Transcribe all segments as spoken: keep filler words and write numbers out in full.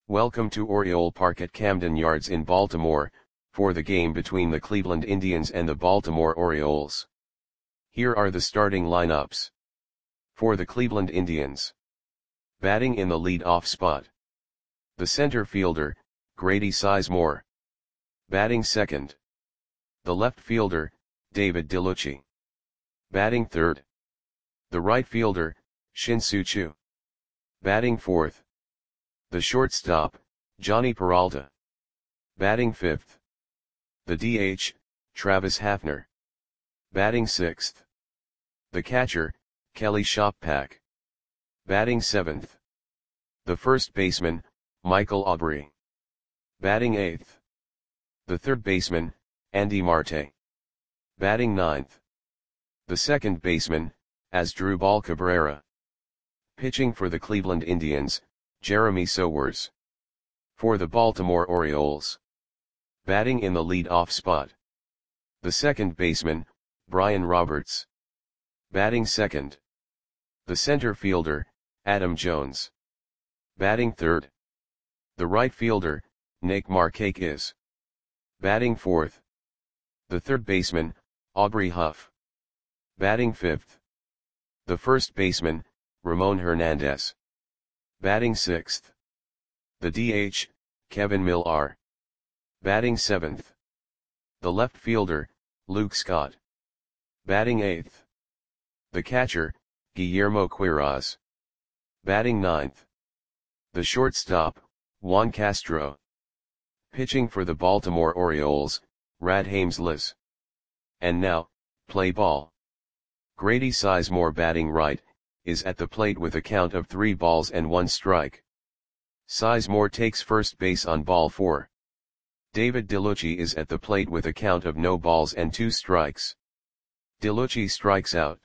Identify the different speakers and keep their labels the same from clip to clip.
Speaker 1: Welcome to Oriole Park at Camden Yards in Baltimore, for the game between the Cleveland Indians and the Baltimore Orioles. Here are the starting lineups. For the Cleveland Indians. Batting in the lead-off spot. The center fielder, Grady Sizemore. Batting second. The left fielder, David DeLucci. Batting third. The right fielder, Shin-Soo Choo. Batting fourth. The shortstop, Jhonny Peralta. Batting fifth. The D H, Travis Hafner. Batting sixth. The catcher, Kelly Shoppak. Batting seventh. The first baseman, Michael Aubrey. Batting eighth. The third baseman, Andy Marte. Batting ninth. The second baseman, Asdrubal Cabrera. Pitching for the Cleveland Indians, Jeremy Sowers. For the Baltimore Orioles. Batting in the lead-off spot. The second baseman, Brian Roberts. Batting second. The center fielder, Adam Jones. Batting third. The right fielder, Nick Markakis. Batting fourth. The third baseman, Aubrey Huff. Batting fifth. The first baseman, Ramon Hernandez. Batting sixth. The D H, Kevin Millar. Batting seventh. The left fielder, Luke Scott. Batting eighth. The catcher, Guillermo Quiroz. Batting ninth. The shortstop, Juan Castro. Pitching for the Baltimore Orioles, Radhames Liz. And now, play ball. Grady Sizemore batting right, is at the plate with a count of three balls and one strike. Sizemore takes first base on ball four. David DeLucci is at the plate with a count of no balls and two strikes. DeLucci strikes out.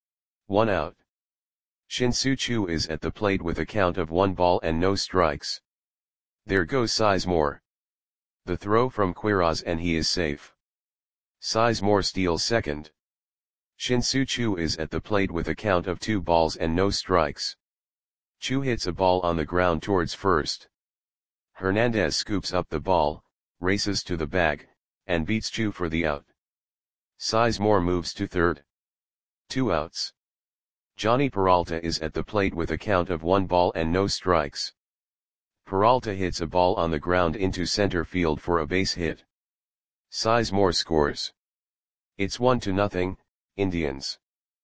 Speaker 1: One out. Shin-Soo Choo is at the plate with a count of one ball and no strikes. There goes Sizemore. The throw from Quiroz and he is safe. Sizemore steals second. Shin-Soo Choo is at the plate with a count of two balls and no strikes. Choo hits a ball on the ground towards first. Hernandez scoops up the ball, races to the bag, and beats Choo for the out. Sizemore moves to third. Two outs. Jhonny Peralta is at the plate with a count of one ball and no strikes. Peralta hits a ball on the ground into center field for a base hit. Sizemore scores. It's one to nothing, Indians.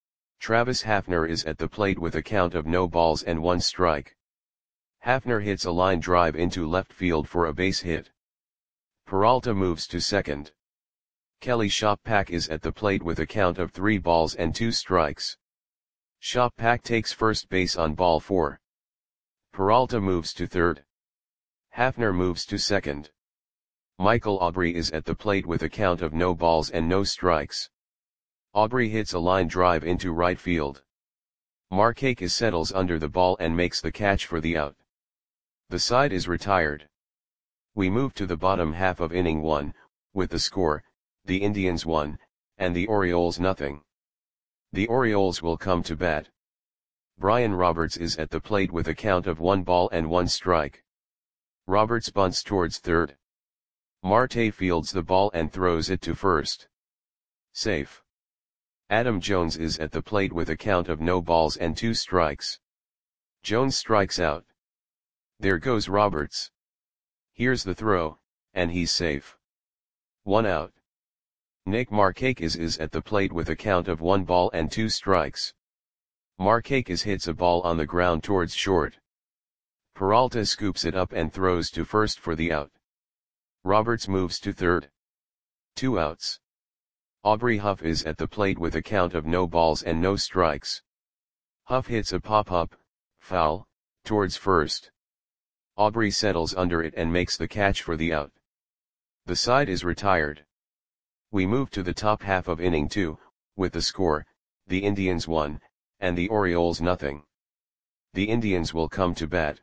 Speaker 1: Travis Hafner is at the plate with a count of no balls and one strike. Hafner hits a line drive into left field for a base hit. Peralta moves to second. Kelly Shoppak is at the plate with a count of three balls and two strikes. Shoppak takes first base on ball four. Peralta moves to third. Hafner moves to second. Michael Aubrey is at the plate with a count of no balls and no strikes. Aubrey hits a line drive into right field. Markakis settles under the ball and makes the catch for the out. The side is retired. We move to the bottom half of inning one, with the score, the Indians one, and the Orioles nothing. The Orioles will come to bat. Brian Roberts is at the plate with a count of one ball and one strike. Roberts bunts towards third. Marte fields the ball and throws it to first. Safe. Adam Jones is at the plate with a count of no balls and two strikes. Jones strikes out. There goes Roberts. Here's the throw, and he's safe. One out. Nick Markakis is at the plate with a count of one ball and two strikes. Markakis hits a ball on the ground towards short. Peralta scoops it up and throws to first for the out. Roberts moves to third. Two outs. Aubrey Huff is at the plate with a count of no balls and no strikes. Huff hits a pop-up, foul, towards first. Aubrey settles under it and makes the catch for the out. The side is retired. We move to the top half of inning two, with the score, the Indians one, and the Orioles nothing. The Indians will come to bat.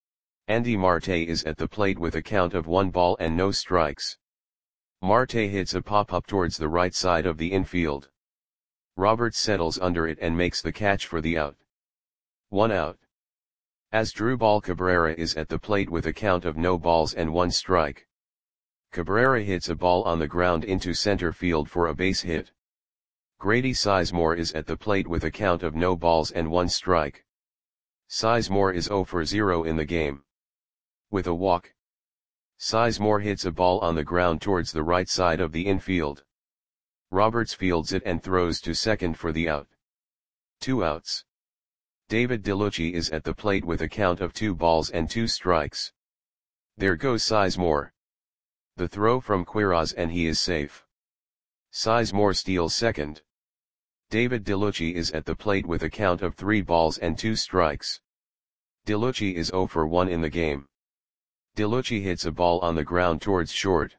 Speaker 1: Andy Marte is at the plate with a count of one ball and no strikes. Marte hits a pop-up towards the right side of the infield. Roberts settles under it and makes the catch for the out. One out. Asdrubal Cabrera is at the plate with a count of no balls and one strike. Cabrera hits a ball on the ground into center field for a base hit. Grady Sizemore is at the plate with a count of no balls and one strike. Sizemore is zero for zero in the game. With a walk, Sizemore hits a ball on the ground towards the right side of the infield. Roberts fields it and throws to second for the out. Two outs. David DeLucci is at the plate with a count of two balls and two strikes. There goes Sizemore. The throw from Quiroz and he is safe. Sizemore steals second. David DeLucci is at the plate with a count of three balls and two strikes. DeLucci is zero for one in the game. DeLucci hits a ball on the ground towards short.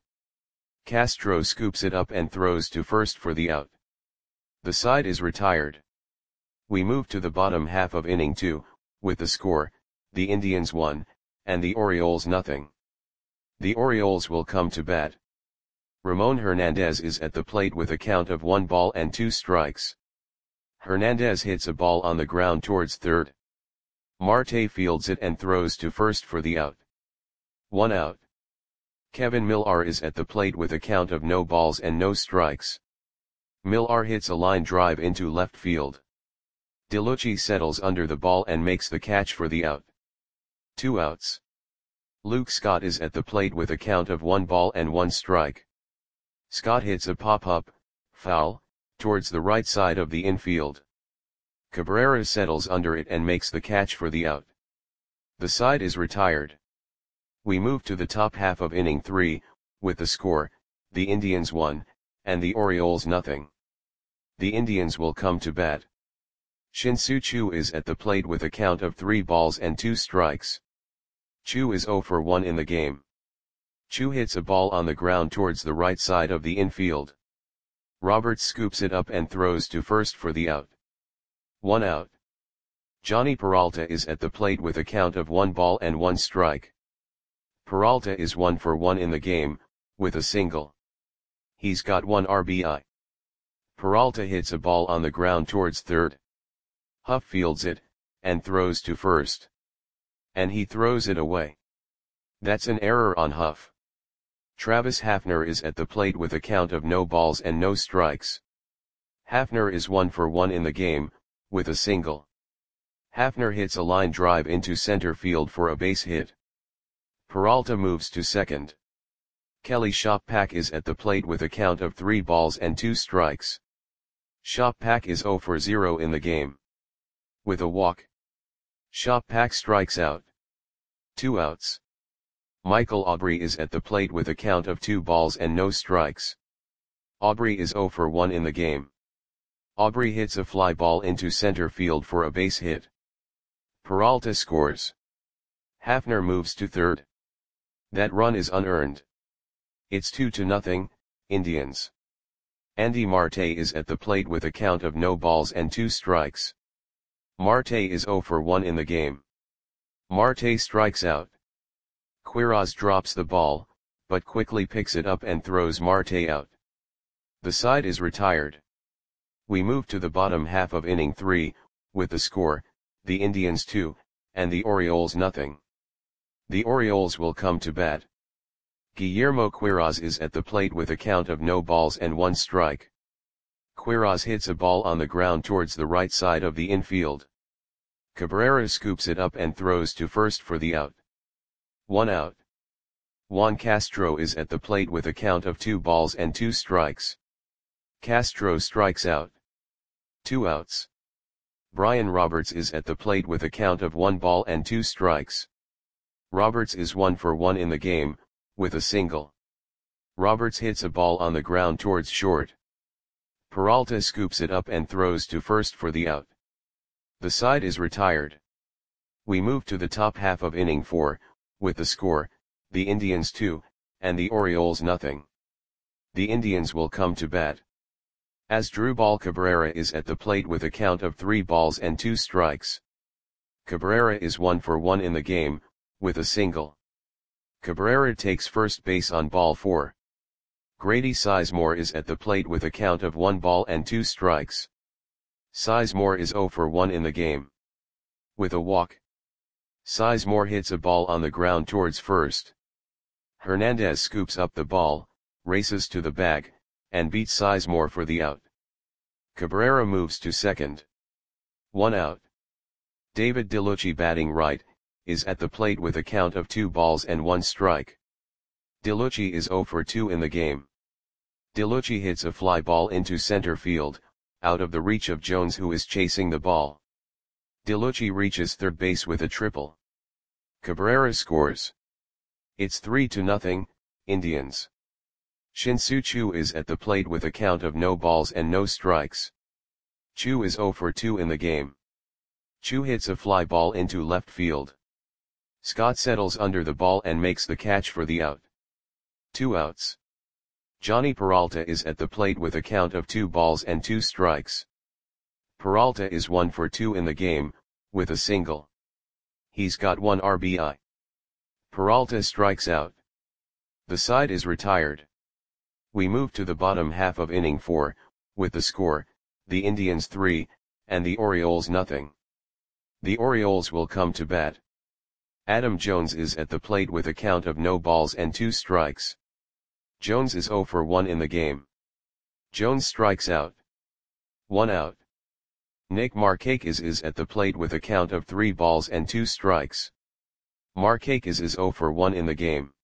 Speaker 1: Castro scoops it up and throws to first for the out. The side is retired. We move to the bottom half of inning two, with the score, the Indians one, and the Orioles nothing. The Orioles will come to bat. Ramon Hernandez is at the plate with a count of one ball and two strikes. Hernandez hits a ball on the ground towards third. Marte fields it and throws to first for the out. One out. Kevin Millar is at the plate with a count of no balls and no strikes. Millar hits a line drive into left field. DeLucci settles under the ball and makes the catch for the out. Two outs. Luke Scott is at the plate with a count of one ball and one strike. Scott hits a pop-up, foul, towards the right side of the infield. Cabrera settles under it and makes the catch for the out. The side is retired. We move to the top half of inning three, with the score, the Indians one, and the Orioles nothing. The Indians will come to bat. Shin-Soo Choo is at the plate with a count of three balls and two strikes. Choo is zero for one in the game. Choo hits a ball on the ground towards the right side of the infield. Roberts scoops it up and throws to first for the out. One out. Johnny Peralta is at the plate with a count of one ball and one strike. Peralta is one for one in the game, with a single. He's got one R B I. Peralta hits a ball on the ground towards third. Huff fields it, and throws to first. And he throws it away. That's an error on Huff. Travis Hafner is at the plate with a count of no balls and no strikes. Hafner is one for one in the game, with a single. Hafner hits a line drive into center field for a base hit. Peralta moves to second. Kelly Shoppak is at the plate with a count of three balls and two strikes. Shoppak is zero for zero in the game. With a walk, Shoppak strikes out. Two outs. Michael Aubrey is at the plate with a count of two balls and no strikes. Aubrey is zero for one in the game. Aubrey hits a fly ball into center field for a base hit. Peralta scores. Hafner moves to third. That run is unearned. It's two to nothing, Indians. Andy Marte is at the plate with a count of no balls and two strikes. Marte is zero for one in the game. Marte strikes out. Quiroz drops the ball, but quickly picks it up and throws Marte out. The side is retired. We move to the bottom half of inning three, with the score, the Indians two, and the Orioles nothing. The Orioles will come to bat. Guillermo Quiroz is at the plate with a count of no balls and one strike. Quiroz hits a ball on the ground towards the right side of the infield. Cabrera scoops it up and throws to first for the out. One out. Juan Castro is at the plate with a count of two balls and two strikes. Castro strikes out. Two outs. Brian Roberts is at the plate with a count of one ball and two strikes. Roberts is one for one in the game, with a single. Roberts hits a ball on the ground towards short. Peralta scoops it up and throws to first for the out. The side is retired. We move to the top half of inning four, with the score, the Indians two, and the Orioles nothing. The Indians will come to bat. Asdrubal Cabrera is at the plate with a count of three balls and two strikes. Cabrera is one for one in the game, with a single. Cabrera takes first base on ball four. Grady Sizemore is at the plate with a count of one ball and two strikes. Sizemore is zero for one in the game. With a walk, Sizemore hits a ball on the ground towards first. Hernandez scoops up the ball, races to the bag, and beats Sizemore for the out. Cabrera moves to second. One out. David DeLucci, batting right, is at the plate with a count of two balls and one strike. DeLucci is zero for two in the game. DeLucci hits a fly ball into center field, out of the reach of Jones, who is chasing the ball. DeLucci reaches third base with a triple. Cabrera scores. It's three to nothing, Indians. Shin-Soo Choo is at the plate with a count of no balls and no strikes. Choo is zero for two in the game. Choo hits a fly ball into left field. Scott settles under the ball and makes the catch for the out. Two outs. Johnny Peralta is at the plate with a count of two balls and two strikes. Peralta is one for two in the game, with a single. He's got one R B I. Peralta strikes out. The side is retired. We move to the bottom half of inning four, with the score, the Indians three, and the Orioles nothing. The Orioles will come to bat. Adam Jones is at the plate with a count of no balls and two strikes. Jones is zero for one in the game. Jones strikes out. One out. Nick Markakis is at the plate with a count of three balls and two strikes. Markakis is zero for one in the game.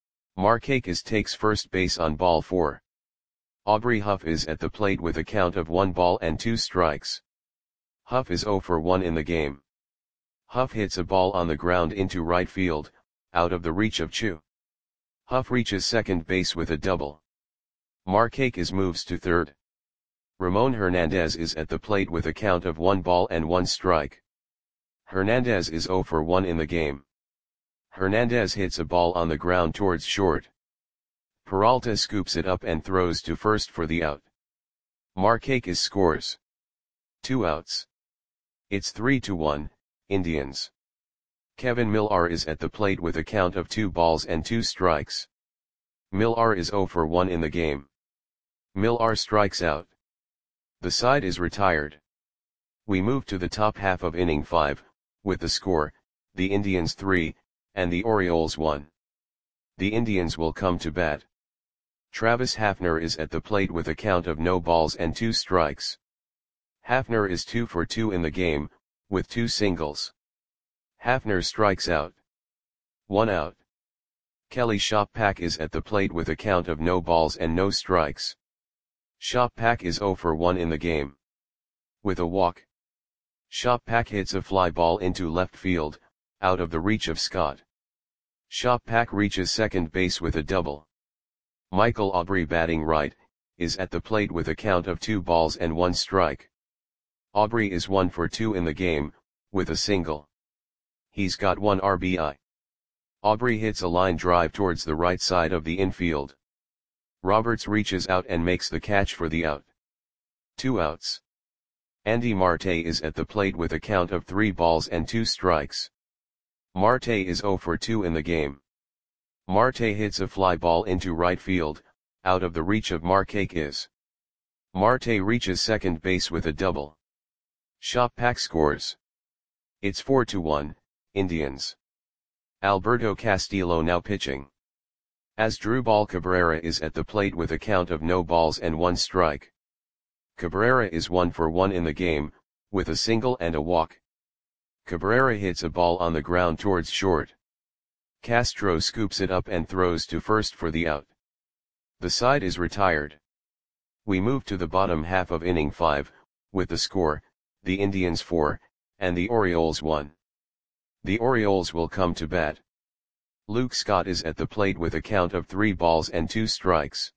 Speaker 1: Markakis takes first base on ball four. Aubrey Huff is at the plate with a count of one ball and two strikes. Huff is zero for one in the game. Huff hits a ball on the ground into right field, out of the reach of Choo. Huff reaches second base with a double. Markakis moves to third. Ramon Hernandez is at the plate with a count of one ball and one strike. Hernandez is zero for one in the game. Hernandez hits a ball on the ground towards short. Peralta scoops it up and throws to first for the out. Markakis scores. Two outs. It's three to one, Indians. Kevin Millar is at the plate with a count of two balls and two strikes. Millar is zero for one in the game. Millar strikes out. The side is retired. We move to the top half of inning five, with the score, the Indians three, and the Orioles one. The Indians will come to bat. Travis Hafner is at the plate with a count of no balls and two strikes. Hafner is two for two in the game, with two singles. Hafner strikes out. One out. Kelly Shoppak is at the plate with a count of no balls and no strikes. Shoppak is zero for one in the game. With a walk. Shoppak hits a fly ball into left field, out of the reach of Scott. Shoppak reaches second base with a double. Michael Aubrey, batting right, is at the plate with a count of two balls and one strike. Aubrey is one for two in the game, with a single. He's got one R B I. Aubrey hits a line drive towards the right side of the infield. Roberts reaches out and makes the catch for the out. Two outs. Andy Marte is at the plate with a count of three balls and two strikes. Marte is zero for two in the game. Marte hits a fly ball into right field, out of the reach of Markakis. Marte reaches second base with a double. Shoppak scores. It's four to one, Indians. Alberto Castillo now pitching. Asdrubal Cabrera is at the plate with a count of no balls and one strike. Cabrera is one for one in the game, with a single and a walk. Cabrera hits a ball on the ground towards short. Castro scoops it up and throws to first for the out. The side is retired. We move to the bottom half of inning five, with the score, the Indians four, and the Orioles one. The Orioles will come to bat. Luke Scott is at the plate with a count of three balls and two strikes.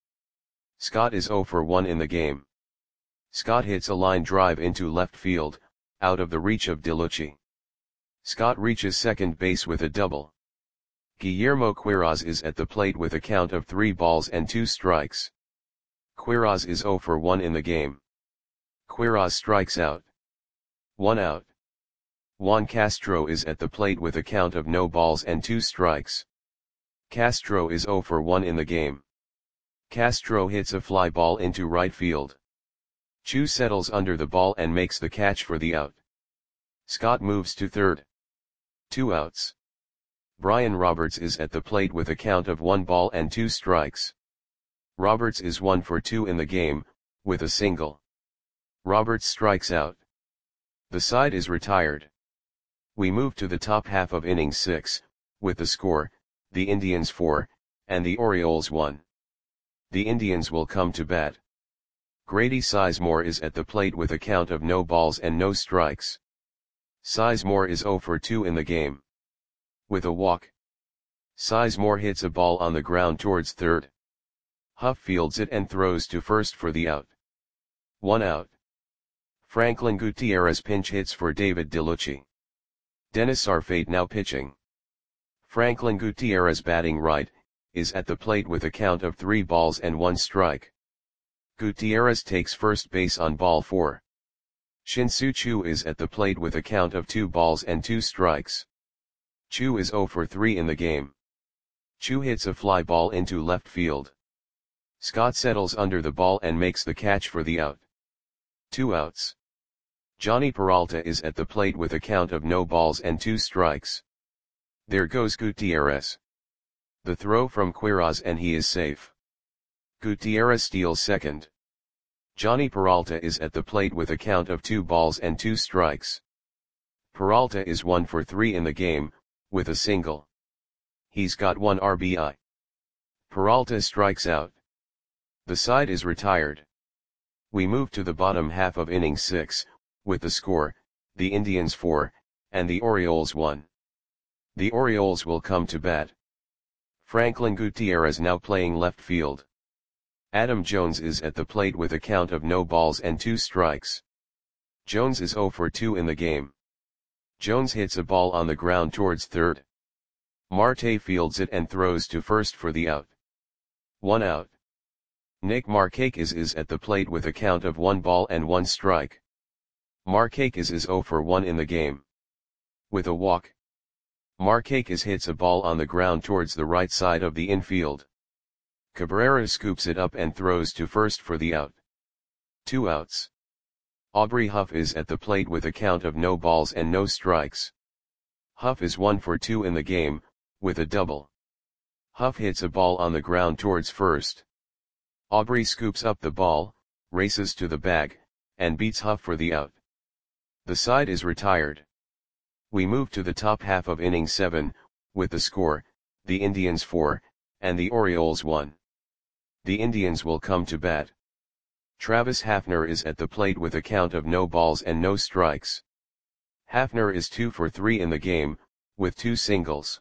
Speaker 1: Scott is zero for one in the game. Scott hits a line drive into left field, out of the reach of DeLucci. Scott reaches second base with a double. Guillermo Quiroz is at the plate with a count of three balls and two strikes. Quiroz is zero for one in the game. Quiroz strikes out. One out. Juan Castro is at the plate with a count of no balls and two strikes. Castro is zero for one in the game. Castro hits a fly ball into right field. Choo settles under the ball and makes the catch for the out. Scott moves to third. Two outs. Brian Roberts is at the plate with a count of one ball and two strikes. Roberts is one for two in the game, with a single. Roberts strikes out. The side is retired. We move to the top half of inning six, with the score, the Indians four, and the Orioles one. The Indians will come to bat. Grady Sizemore is at the plate with a count of no balls and no strikes. Sizemore is zero for two in the game. With a walk. Sizemore hits a ball on the ground towards third. Huff fields it and throws to first for the out. One out. Franklin Gutierrez pinch hits for David DeLucci. Dennis Arfate now pitching. Franklin Gutierrez batting right, is at the plate with a count of three balls and one strike. Gutierrez takes first base on ball four. Shin-Soo Choo is at the plate with a count of two balls and two strikes. Choo is zero for three in the game. Choo hits a fly ball into left field. Scott settles under the ball and makes the catch for the out. Two outs. Johnny Peralta is at the plate with a count of no balls and two strikes. There goes Gutierrez. The throw from Quiroz and he is safe. Gutierrez steals second. Johnny Peralta is at the plate with a count of two balls and two strikes. Peralta is one for three in the game, with a single. He's got one R B I. Peralta strikes out. The side is retired. We move to the bottom half of inning six, with the score, the Indians four, and the Orioles one. The Orioles will come to bat. Franklin Gutierrez now playing left field. Adam Jones is at the plate with a count of no balls and two strikes. Jones is zero for two in the game. Jones hits a ball on the ground towards third. Marte fields it and throws to first for the out. One out. Nick Markakis is at the plate with a count of one ball and one strike. Markakis is zero for one in the game. With a walk. Markakis hits a ball on the ground towards the right side of the infield. Cabrera scoops it up and throws to first for the out. Two outs. Aubrey Huff is at the plate with a count of no balls and no strikes. Huff is one for two in the game, with a double. Huff hits a ball on the ground towards first. Aubrey scoops up the ball, races to the bag, and beats Huff for the out. The side is retired. We move to the top half of inning seven, with the score, the Indians four, and the Orioles one. The Indians will come to bat. Travis Hafner is at the plate with a count of no balls and no strikes. Hafner is two for three in the game, with two singles.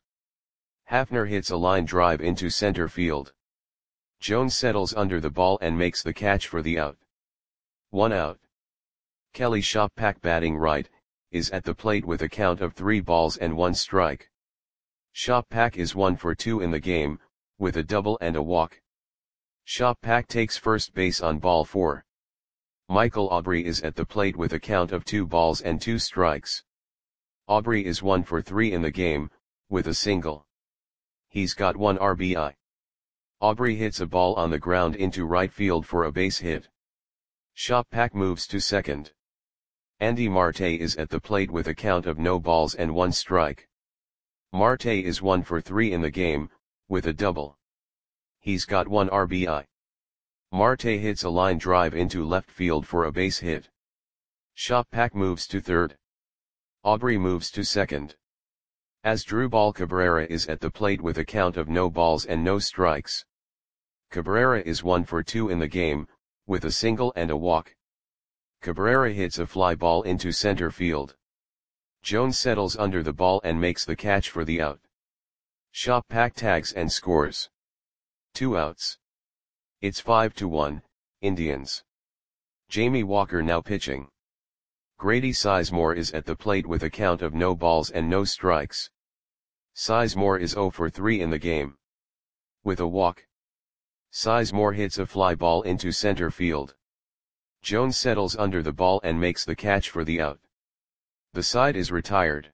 Speaker 1: Hafner hits a line drive into center field. Jones settles under the ball and makes the catch for the out. One out. Kelly Shoppak batting right, is at the plate with a count of three balls and one strike. Shoppak is one for two in the game, with a double and a walk. Shoppak takes first base on ball four. Michael Aubrey is at the plate with a count of two balls and two strikes. Aubrey is one for three in the game, with a single. He's got one R B I. Aubrey hits a ball on the ground into right field for a base hit. Shoppak moves to second. Andy Marte is at the plate with a count of no balls and one strike. Marte is one for three in the game, with a double. He's got one R B I. Marte hits a line drive into left field for a base hit. Shoppak moves to third. Aubrey moves to second. Asdrubal Cabrera is at the plate with a count of no balls and no strikes. Cabrera is one for two in the game, with a single and a walk. Cabrera hits a fly ball into center field. Jones settles under the ball and makes the catch for the out. Shoppak tags and scores. Two outs. It's five to one, Indians. Jamie Walker now pitching. Grady Sizemore is at the plate with a count of no balls and no strikes. Sizemore is zero for three in the game. With a walk. Sizemore hits a fly ball into center field. Jones settles under the ball and makes the catch for the out. The side is retired.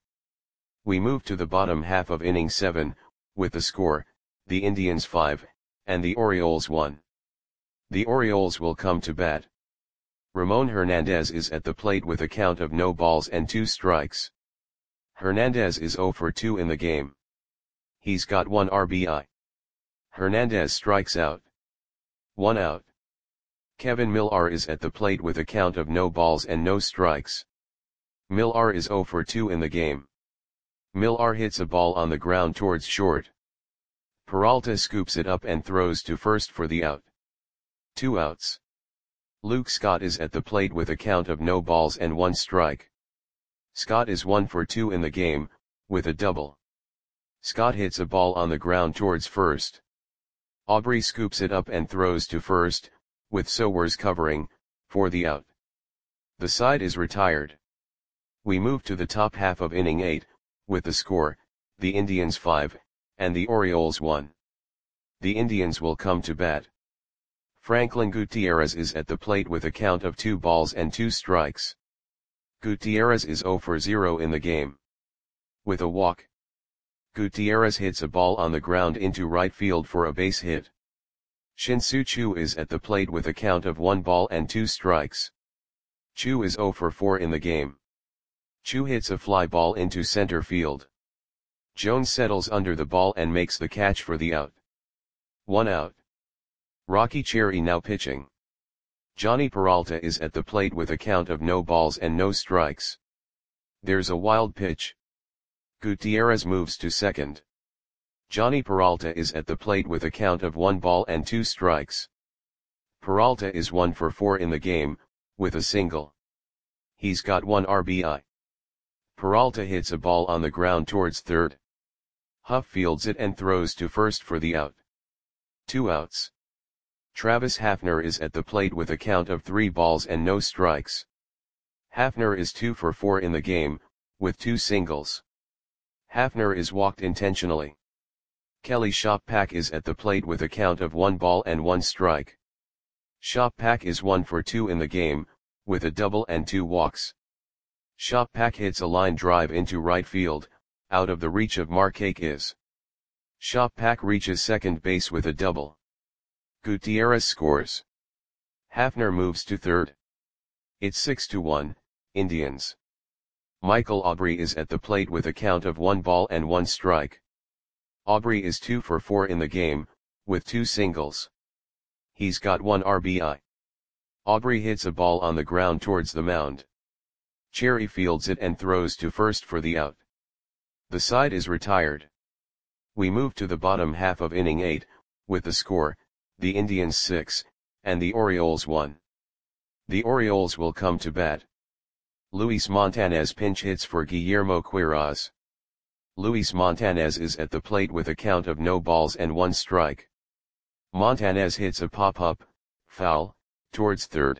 Speaker 1: We move to the bottom half of inning seven, with the score, the Indians five, and the Orioles one. The Orioles will come to bat. Ramon Hernandez is at the plate with a count of no balls and two strikes. Hernandez is zero for two in the game. He's got one R B I. Hernandez strikes out. One out. Kevin Millar is at the plate with a count of no balls and no strikes. Millar is zero for two in the game. Millar hits a ball on the ground towards short. Peralta scoops it up and throws to first for the out. Two outs. Luke Scott is at the plate with a count of no balls and one strike. Scott is one for two in the game, with a double. Scott hits a ball on the ground towards first. Aubrey scoops it up and throws to first, with Sowers covering, for the out. The side is retired. We move to the top half of inning eight, with the score, the Indians five, and the Orioles one. The Indians will come to bat. Franklin Gutierrez is at the plate with a count of two balls and two strikes. Gutierrez is zero for zero in the game. With a walk. Gutierrez hits a ball on the ground into right field for a base hit. Shin-Soo Choo is at the plate with a count of one ball and two strikes. Choo is zero for four in the game. Choo hits a fly ball into center field. Jones settles under the ball and makes the catch for the out. One out. Rocky Cherry now pitching. Johnny Peralta is at the plate with a count of no balls and no strikes. There's a wild pitch. Gutierrez moves to second. Johnny Peralta is at the plate with a count of one ball and two strikes. Peralta is one for four in the game, with a single. He's got one R B I. Peralta hits a ball on the ground towards third. Huff fields it and throws to first for the out. Two outs. Travis Hafner is at the plate with a count of three balls and no strikes. Hafner is two for four in the game, with two singles. Hafner is walked intentionally. Kelly Shoppack is at the plate with a count of one ball and one strike. Shoppack is one for two in the game, with a double and two walks. Shoppack hits a line drive into right field, out of the reach of Markakis. Shoppack reaches second base with a double. Gutierrez scores. Hafner moves to third. It's six to one, Indians. Michael Aubrey is at the plate with a count of one ball and one strike. Aubrey is two for four in the game, with two singles. He's got one R B I. Aubrey hits a ball on the ground towards the mound. Cherry fields it and throws to first for the out. The side is retired. We move to the bottom half of inning eight, with the score, the Indians six, and the Orioles one. The Orioles will come to bat. Luis Montanez pinch hits for Guillermo Quiroz. Luis Montanez is at the plate with a count of no balls and one strike. Montanez hits a pop-up, foul, towards third.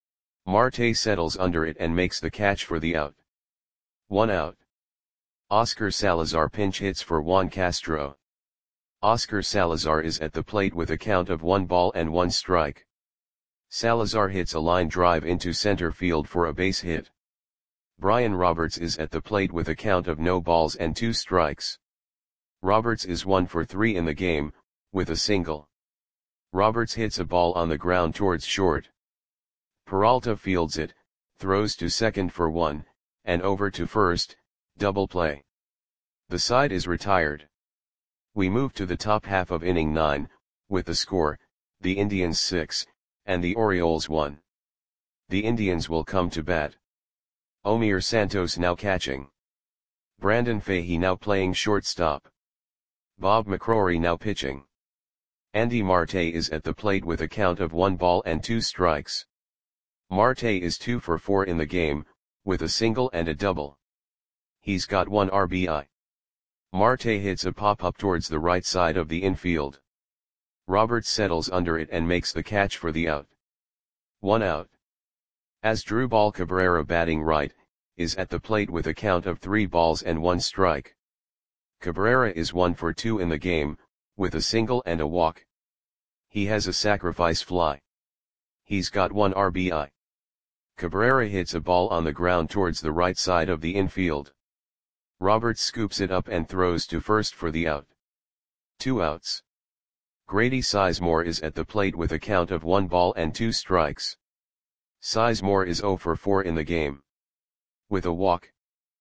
Speaker 1: Marte settles under it and makes the catch for the out. One out. Oscar Salazar pinch hits for Juan Castro. Oscar Salazar is at the plate with a count of one ball and one strike. Salazar hits a line drive into center field for a base hit. Brian Roberts is at the plate with a count of no balls and two strikes. Roberts is one for three in the game, with a single. Roberts hits a ball on the ground towards short. Peralta fields it, throws to second for one, and over to first, double play. The side is retired. We move to the top half of inning nine, with the score, the Indians six, and the Orioles one. The Indians will come to bat. Omir Santos now catching. Brandon Fahey now playing shortstop. Bob McCrory now pitching. Andy Marte is at the plate with a count of one ball and two strikes. Marte is two for four in the game, with a single and a double. He's got one R B I. Marte hits a pop-up towards the right side of the infield. Roberts settles under it and makes the catch for the out. One out. Asdrubal Cabrera batting right, is at the plate with a count of three balls and one strike. Cabrera is one for two in the game, with a single and a walk. He has a sacrifice fly. He's got one R B I. Cabrera hits a ball on the ground towards the right side of the infield. Roberts scoops it up and throws to first for the out. Two outs. Grady Sizemore is at the plate with a count of one ball and two strikes. Sizemore is zero for four in the game. With a walk.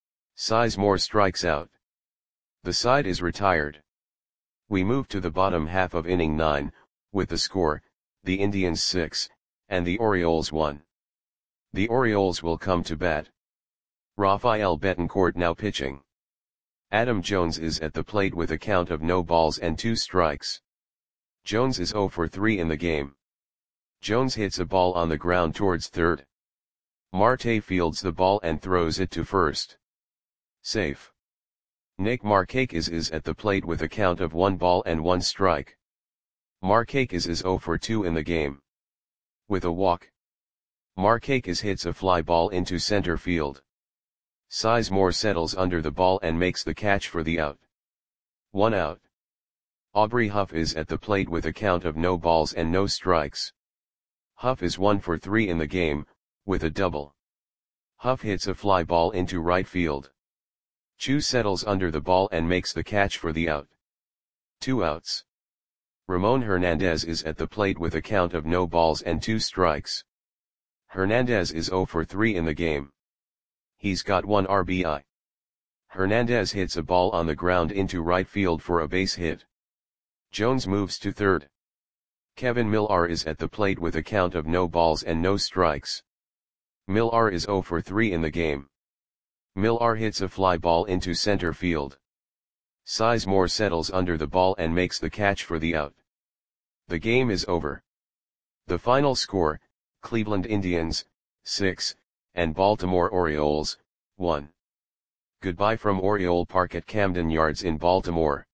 Speaker 1: Sizemore strikes out. The side is retired. We move to the bottom half of inning nine, with the score, the Indians six, and the Orioles one. The Orioles will come to bat. Rafael Betancourt now pitching. Adam Jones is at the plate with a count of no balls and two strikes. Jones is zero for three in the game. Jones hits a ball on the ground towards third. Marte fields the ball and throws it to first. Safe. Nick Markakis is at the plate with a count of one ball and one strike. Markakis is zero for two in the game. With a walk, Markakis hits a fly ball into center field. Sizemore settles under the ball and makes the catch for the out. One out. Aubrey Huff is at the plate with a count of no balls and no strikes. Huff is one for three in the game, with a double. Huff hits a fly ball into right field. Chu settles under the ball and makes the catch for the out. Two outs. Ramon Hernandez is at the plate with a count of no balls and two strikes. Hernandez is zero for three in the game. He's got one R B I. Hernandez hits a ball on the ground into right field for a base hit. Jones moves to third. Kevin Millar is at the plate with a count of no balls and no strikes. Millar is zero for three in the game. Millar hits a fly ball into center field. Sizemore settles under the ball and makes the catch for the out. The game is over. The final score, Cleveland Indians, six, and Baltimore Orioles, one. Goodbye from Oriole Park at Camden Yards in Baltimore.